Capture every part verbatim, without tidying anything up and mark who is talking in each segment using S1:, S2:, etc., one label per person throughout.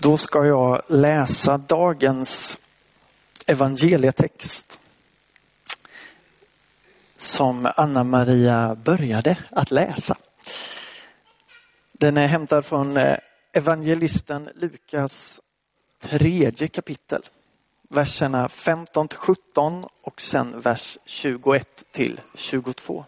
S1: Då ska jag läsa dagens evangelietext som Anna-Maria började att läsa. Den är hämtad från evangelisten Lukas tredje kapitel. Verserna femton till sjutton och sen vers tjugoett till tjugotvå.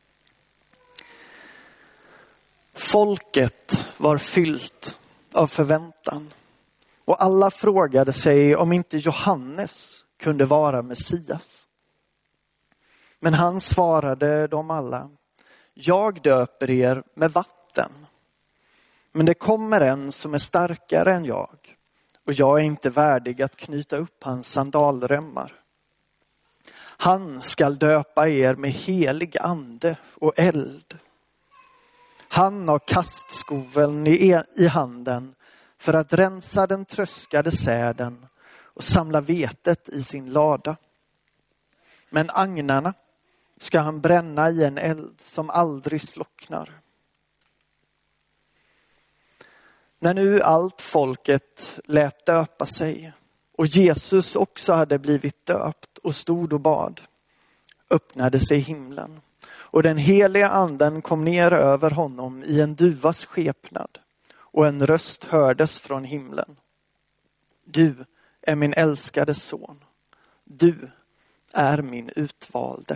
S1: Folket var fyllt av förväntan och alla frågade sig om inte Johannes kunde vara Messias. Men han svarade dem alla: jag döper er med vatten, men det kommer en som är starkare än jag och jag är inte värdig att knyta upp hans sandalremmar. Han skall döpa er med helig ande och eld. Han har kastskoveln i, i handen för att rensa den tröskade säden och samla vetet i sin lada. Men agnarna ska han bränna i en eld som aldrig slocknar. När nu allt folket lät döpa sig och Jesus också hade blivit döpt och stod och bad, öppnade sig himlen. Och den heliga anden kom ner över honom i en duvas skepnad. Och en röst hördes från himlen: du är min älskade son. Du är min utvalde.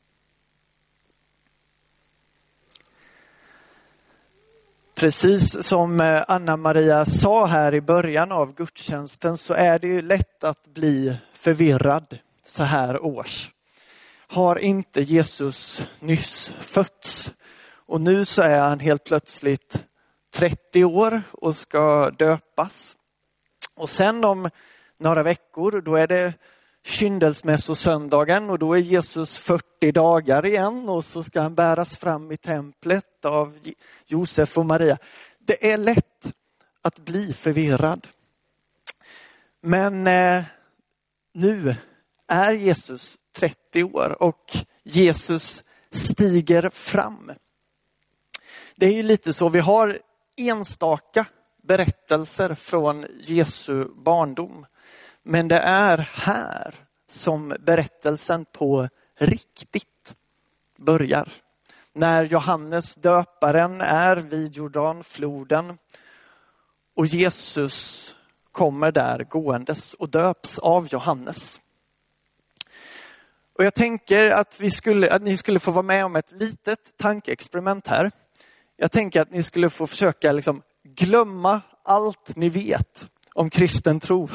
S1: Precis som Anna-Maria sa här i början av gudstjänsten så är det ju lätt att bli förvirrad så här års. Har inte Jesus nyss fötts? Och nu så är han helt plötsligt trettio år och ska döpas. Och sen om några veckor då är det kyndelsmässosöndagen och då är Jesus fyrtio dagar igen och så ska han bäras fram i templet av Josef och Maria. Det är lätt att bli förvirrad. Men eh, nu är Jesus trettio år och Jesus stiger fram. Det är ju lite så, vi har enstaka berättelser från Jesu barndom. Men det är här som berättelsen på riktigt börjar. När Johannes döparen är vid Jordanfloden och Jesus kommer där gåendes och döps av Johannes. Och jag tänker att, vi skulle, att ni skulle få vara med om ett litet tankeexperiment här. Jag tänker att ni skulle få försöka liksom glömma allt ni vet om kristen tro.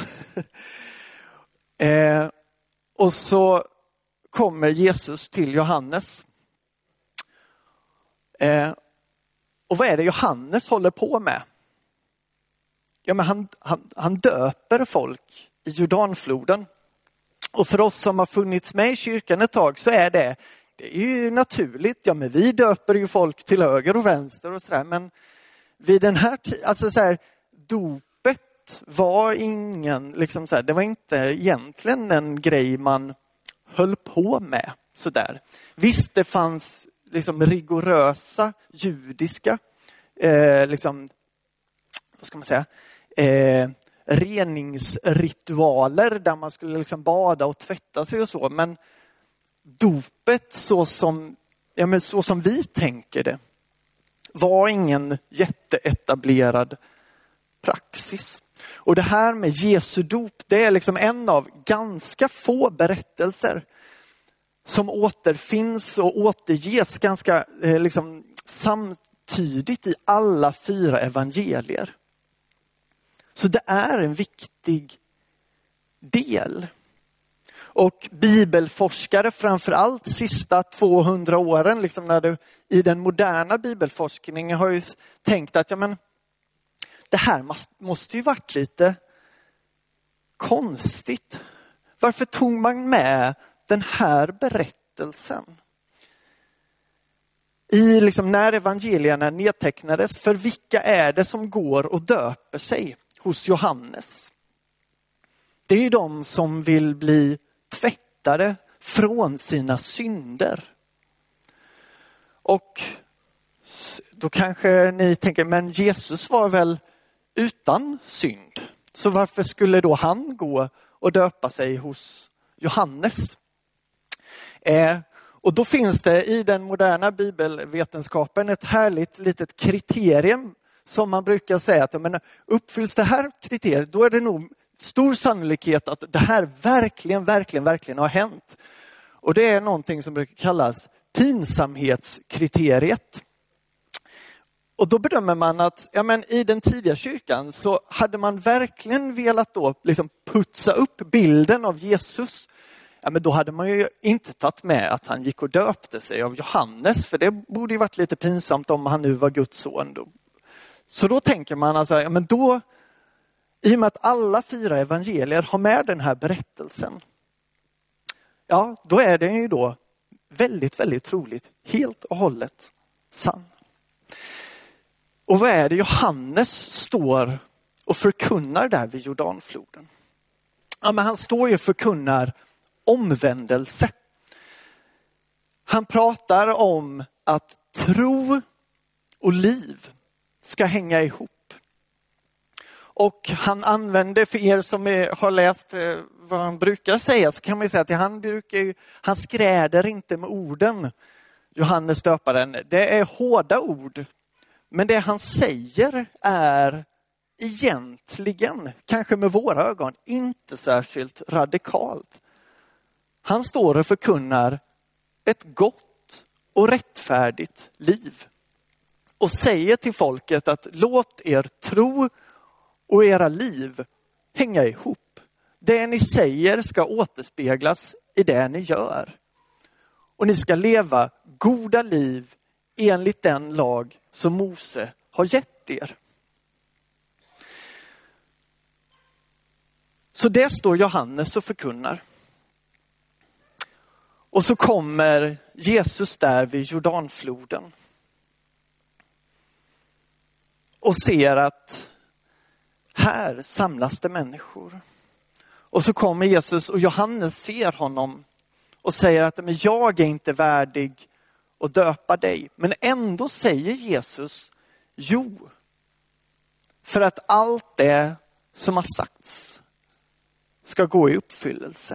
S1: eh, och så kommer Jesus till Johannes. Eh, och vad är det Johannes håller på med? Ja, men han, han, han döper folk i Jordanfloden. Och för oss som har funnits med i kyrkan ett tag så är det, det är ju naturligt. Ja, men vi döper ju folk till höger och vänster och sådär. Men vid den här tiden, alltså så här, dopet var ingen, liksom så här, det var inte egentligen en grej man höll på med sådär. Visst, det fanns liksom rigorösa judiska, eh, liksom, vad ska man säga, eh, reningsritualer där man skulle liksom bada och tvätta sig och så. Men dopet så som, ja, men så som vi tänker det var ingen jätteetablerad praxis. Och det här med Jesu dop, det är liksom en av ganska få berättelser som återfinns och återges ganska eh, liksom samtidigt i alla fyra evangelier. Så det är en viktig del. Och bibelforskare, framförallt sista tvåhundra åren, liksom när du, i den moderna bibelforskningen har ju tänkt att ja, men, det här måste, måste ju varit lite konstigt. Varför tog man med den här berättelsen? I liksom när evangelierna nedtecknades, för vilka är det som går och döper sig hos Johannes? Det är ju de som vill bli tvättade från sina synder. Och då kanske ni tänker, men Jesus var väl utan synd? Så varför skulle då han gå och döpa sig hos Johannes? Eh, och då finns det i den moderna bibelvetenskapen ett härligt litet kriterium som man brukar säga att men uppfylls det här kriteriet, då är det nog stor sannolikhet att det här verkligen, verkligen, verkligen har hänt. Och det är någonting som brukar kallas pinsamhetskriteriet. Och då bedömer man att ja, men i den tidiga kyrkan så hade man verkligen velat då liksom putsa upp bilden av Jesus. Ja, men då hade man ju inte tagit med att han gick och döpte sig av Johannes, för det borde ju varit lite pinsamt om han nu var Guds son. Då. Så då tänker man alltså, ja, men då, i och med att alla fyra evangelier har med den här berättelsen, ja, då är den ju då väldigt, väldigt troligt helt och hållet sann. Och vad är det Johannes står och förkunnar där vid Jordanfloden? Ja, men han står ju och förkunnar omvändelse. Han pratar om att tro och liv ska hänga ihop. Och han använder, för er som är, har läst vad han brukar säga, så kan man säga att han, brukar, han skräder inte med orden, Johannes döparen. Det är hårda ord. Men det han säger är egentligen, kanske med våra ögon, inte särskilt radikalt. Han står och förkunnar ett gott och rättfärdigt liv. Och säger till folket att låt er tro och era liv hänga ihop. Det ni säger ska återspeglas i det ni gör. Och ni ska leva goda liv enligt den lag som Mose har gett er. Så det står Johannes och förkunnar. Och så kommer Jesus där vid Jordanfloden. Och ser att här samlas det människor. Och så kommer Jesus och Johannes ser honom och säger att men jag är inte värdig att döpa dig. Men ändå säger Jesus jo. För att allt det som har sagts ska gå i uppfyllelse.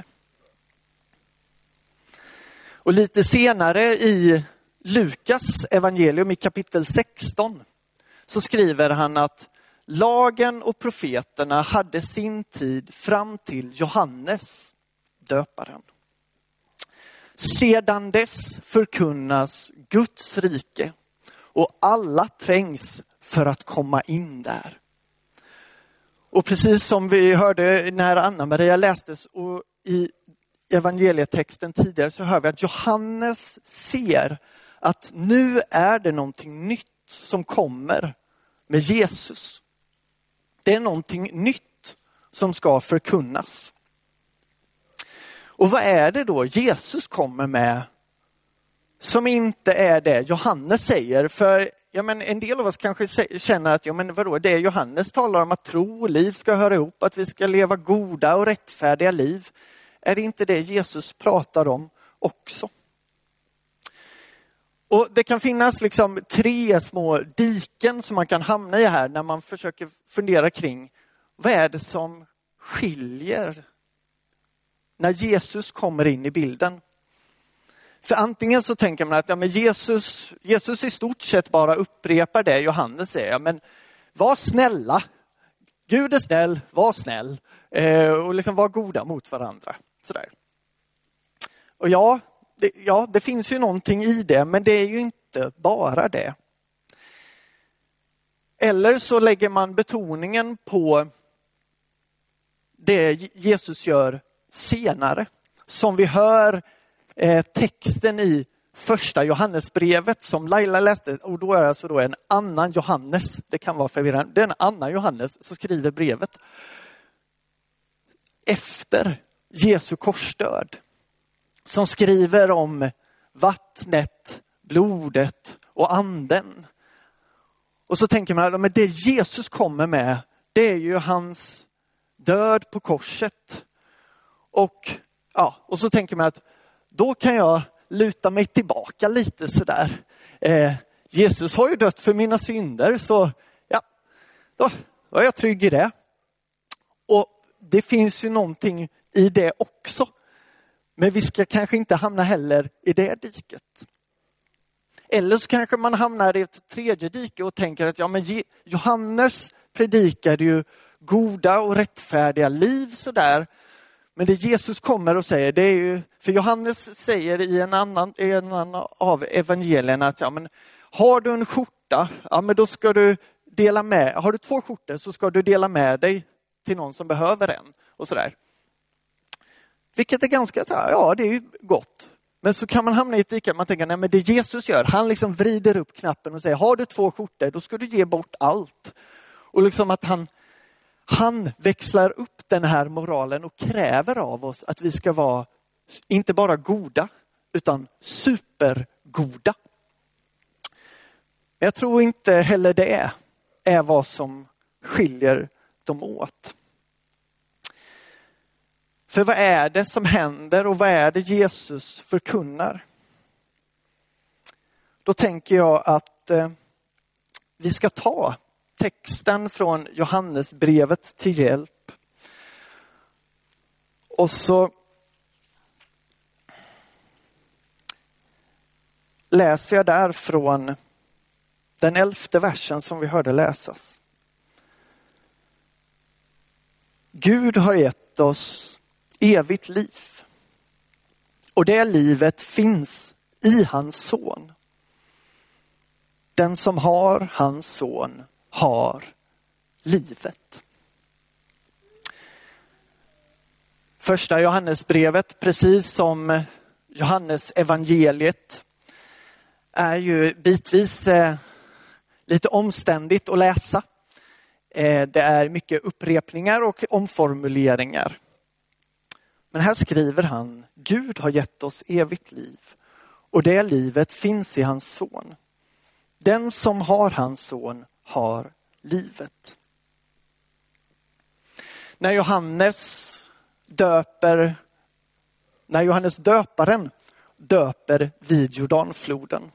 S1: Och lite senare i Lukas evangelium i kapitel sexton så skriver han att lagen och profeterna hade sin tid fram till Johannes döparen. Sedan dess förkunnas Guds rike och alla trängs för att komma in där. Och precis som vi hörde när Anna-Maria lästes och i evangelietexten tidigare, så hör vi att Johannes ser att nu är det någonting nytt som kommer med Jesus. Det är någonting nytt som ska förkunnas. Och vad är det då Jesus kommer med som inte är det Johannes säger? För ja, men en del av oss kanske känner att ja, men vadå, det Johannes talar om att tro och liv ska höra ihop, att vi ska leva goda och rättfärdiga liv. Är det inte det Jesus pratar om också? Och det kan finnas liksom tre små diken som man kan hamna i här när man försöker fundera kring vad är det som skiljer när Jesus kommer in i bilden. För antingen så tänker man att ja, men Jesus, Jesus i stort sett bara upprepar det Johannes säger. Ja, men var snälla, Gud är snäll, var snäll eh, och liksom var goda mot varandra. Sådär. Och ja det, ja, det finns ju någonting i det, men det är ju inte bara det. Eller så lägger man betoningen på det Jesus gör senare. Som vi hör eh, texten i första Johannesbrevet som Laila läste. Och då är det alltså då en annan Johannes. Det kan vara förvirrande. Det är en annan Johannes som skriver brevet. Efter Jesu korsdöd. Som skriver om vattnet, blodet och anden. Och så tänker man att det Jesus kommer med, det är ju hans död på korset. Och, ja, och så tänker man att då kan jag luta mig tillbaka lite sådär. Eh, Jesus har ju dött för mina synder, så ja, då, då är jag trygg i det. det finns ju någonting i det också. Men vi ska kanske inte hamna heller i det diket. Eller så kanske man hamnar i ett tredje dike och tänker att ja, men Johannes predikade ju goda och rättfärdiga liv sådär. Men det Jesus kommer och säger, det är ju, för Johannes säger i en annan, i en annan av evangelierna att ja, men har du en skjorta, ja men då ska du dela med, har du två skjortor så ska du dela med dig till någon som behöver en och sådär. Vilket är ganska så här, ja det är ju gott. Men så kan man hamna i ett dike, man tänker nej men det Jesus gör, han liksom vrider upp knappen och säger, har du två skjortor då ska du ge bort allt. Och liksom att han Han växlar upp den här moralen och kräver av oss att vi ska vara inte bara goda utan supergoda. Men jag tror inte heller det är vad som skiljer dem åt. För vad är det som händer och vad är det Jesus förkunnar? Då tänker jag att eh, vi ska ta texten från Johannesbrevet till hjälp. Och så läser jag där från den elfte versen som vi hörde läsas. Gud har gett oss evigt liv. Och det livet finns i hans son. Den som har hans son har livet. Första Johannesbrevet, precis som Johannes evangeliet, är ju bitvis eh, lite omständigt att läsa. Eh, det är mycket upprepningar och omformuleringar. Men här skriver han, Gud har gett oss evigt liv och det livet finns i hans son. Den som har hans son har livet. När Johannes döper, när Johannes döparen döper vid Jordanfloden,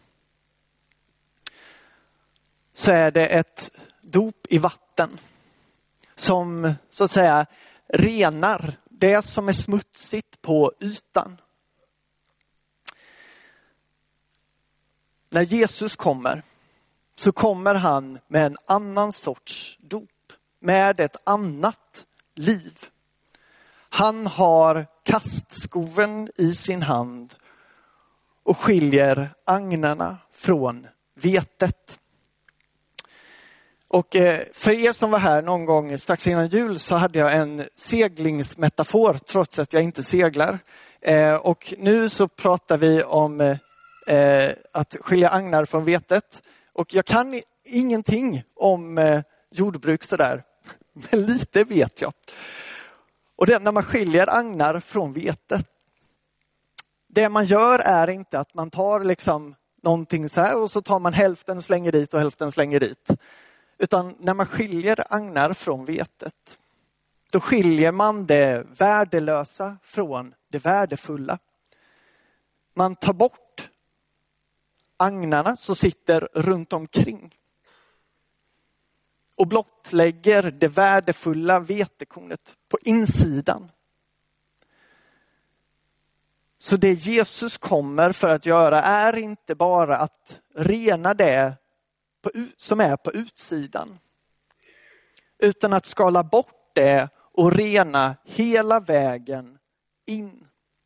S1: så är det ett dop i vatten som så att säga renar det som är smutsigt på ytan. När Jesus kommer så kommer han med en annan sorts dop, med ett annat liv. Han har kastskoven i sin hand och skiljer agnarna från vetet. Och för er som var här någon gång strax innan jul så hade jag en seglingsmetafor trots att jag inte seglar. Och nu så pratar vi om att skilja agnar från vetet. Och jag kan ingenting om jordbruk sådär, men lite vet jag. Och det när man skiljer agnar från vetet. Det man gör är inte att man tar liksom någonting så här och så tar man hälften och slänger dit och hälften slänger dit. Utan när man skiljer agnar från vetet, då skiljer man det värdelösa från det värdefulla. Man tar bort agnarna som sitter runt omkring och blottlägger det värdefulla vetekornet på insidan. Så det Jesus kommer för att göra är inte bara att rena det på, som är på utsidan, utan att skala bort det och rena hela vägen in.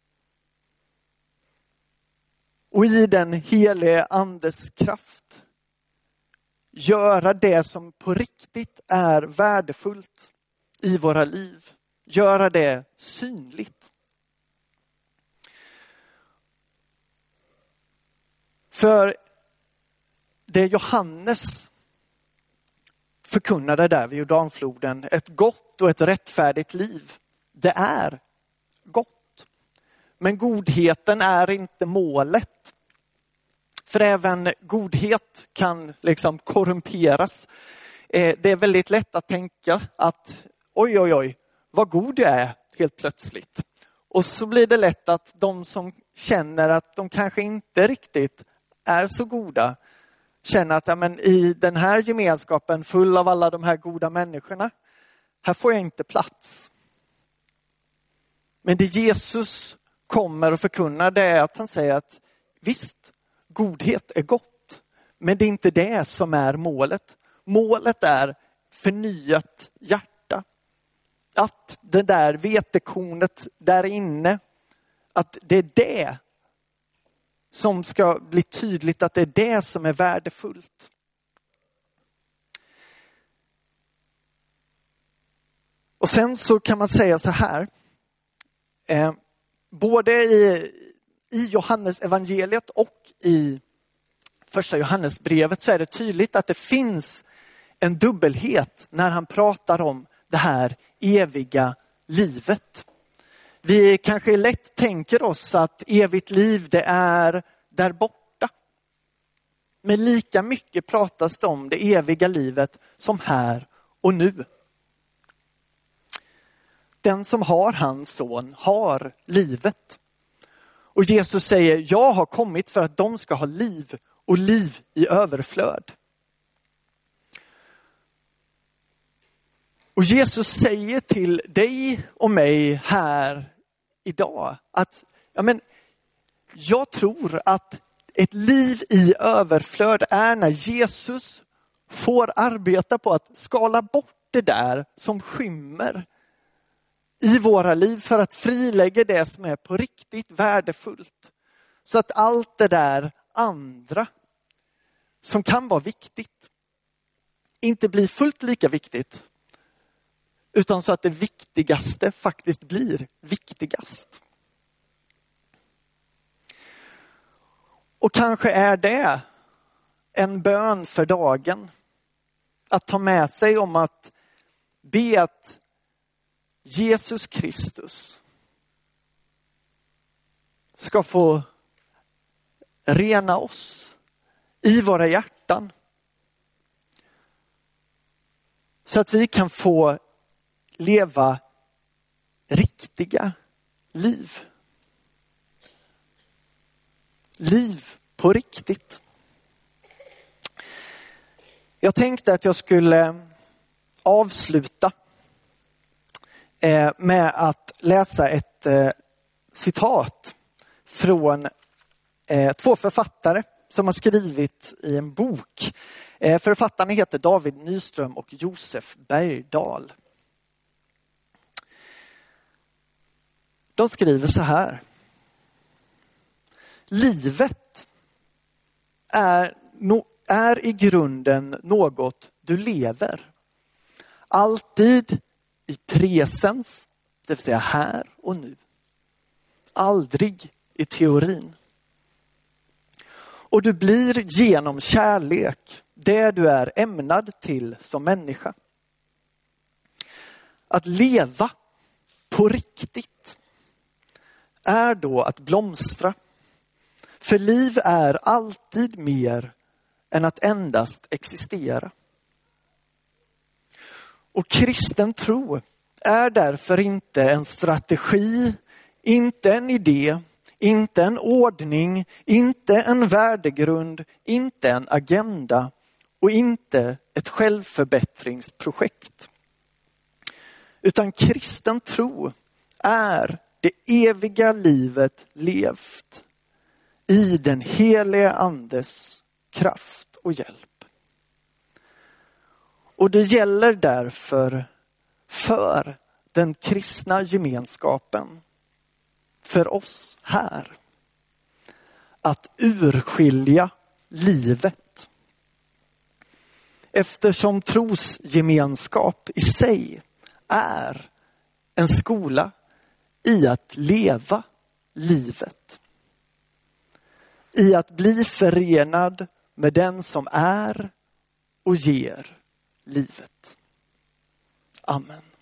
S1: Och i den helige andes kraft göra det som på riktigt är värdefullt i våra liv. Göra det synligt. För det Johannes förkunnade där vid Jordanfloden, ett gott och ett rättfärdigt liv, det är gott. Men godheten är inte målet. För även godhet kan liksom korrumperas. Det är väldigt lätt att tänka att oj oj oj, vad god jag är helt plötsligt. Och så blir det lätt att de som känner att de kanske inte riktigt är så goda känner att ja, men i den här gemenskapen full av alla de här goda människorna, här får jag inte plats. Men det Jesus kommer och förkunnar, det är att han säger att visst, godhet är gott. Men det är inte det som är målet. Målet är förnyat hjärta. Att det där vetekornet där inne, att det är det som ska bli tydligt, att det är det som är värdefullt. Och sen så kan man säga så här. Eh, både i, i Johannes evangeliet och i första Johannesbrevet så är det tydligt att det finns en dubbelhet när han pratar om det här eviga livet. Vi kanske lätt tänker oss att evigt liv, det är där borta. Men lika mycket pratas det om det eviga livet som här och nu. Den som har hans son har livet. Och Jesus säger, jag har kommit för att de ska ha liv och liv i överflöd. Och Jesus säger till dig och mig här idag att ja, men, jag tror att ett liv i överflöd är när Jesus får arbeta på att skala bort det där som skymmer i våra liv för att frilägga det som är på riktigt värdefullt. Så att allt det där andra som kan vara viktigt inte blir fullt lika viktigt. Utan så att det viktigaste faktiskt blir viktigast. Och kanske är det en bön för dagen. Att ta med sig om att be att Jesus Kristus ska få rena oss i våra hjärtan. Så att vi kan få leva riktiga liv. Liv på riktigt. Jag tänkte att jag skulle avsluta med att läsa ett citat från två författare som har skrivit i en bok. Författarna heter David Nyström och Josef Bergdahl. De skriver så här. Livet är, no, är i grunden något du lever. Alltid i presens, det vill säga här och nu. Aldrig i teorin. Och du blir genom kärlek det du är ämnad till som människa. Att leva på riktigt är då att blomstra. För liv är alltid mer än att endast existera. Och kristen tro är därför inte en strategi, inte en idé, inte en ordning, inte en värdegrund, inte en agenda och inte ett självförbättringsprojekt. Utan kristen tro är det eviga livet levt i den helige andes kraft och hjälp. Och det gäller därför för den kristna gemenskapen, för oss här, att urskilja livet. Eftersom trosgemenskap i sig är en skola i att leva livet. I att bli förenad med den som är och ger livet. Amen.